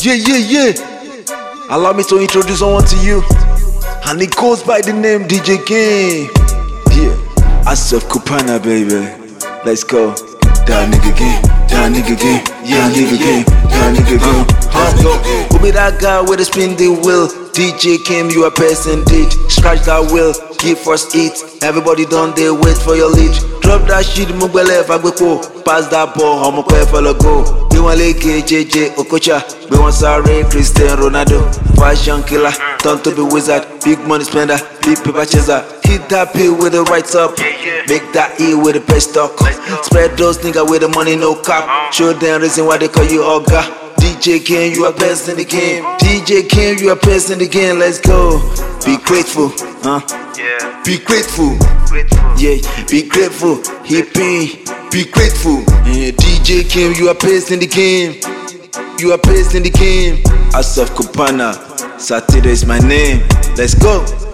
Yeah. Allow me to introduce someone to you, and it goes by the name DJ King. Yeah, Asaf Kupana, baby. Let's go. That nigga game, that nigga game, yeah, nigga game, that nigga game. Who be that guy with a spin the wheel? DJ Kim, you a person did. Scratch that wheel, give first hit. Everybody done, they wait for your lead. Drop that shit, Mugbele Fagbeko. Pass that ball, I'ma call follow go. We want Leke, JJ, Okocha. We want Sarre, Cristiano Ronaldo. Fashion killer, turn to be wizard. Big money spender, big paper chaser. Hit that pill with the right up. Make that E with the best talk. Spread those niggas with the money, no cap. Show them reason why they call you Oga. DJ King, you are best in the game. DJ King, you are best in the game. Let's go. Be grateful, huh? Yeah. Be grateful. Yeah, be grateful. Hippie, be grateful. DJ King, you are best in the game. You are best in the game. Asaf Kupana, Saturday is my name. Let's go.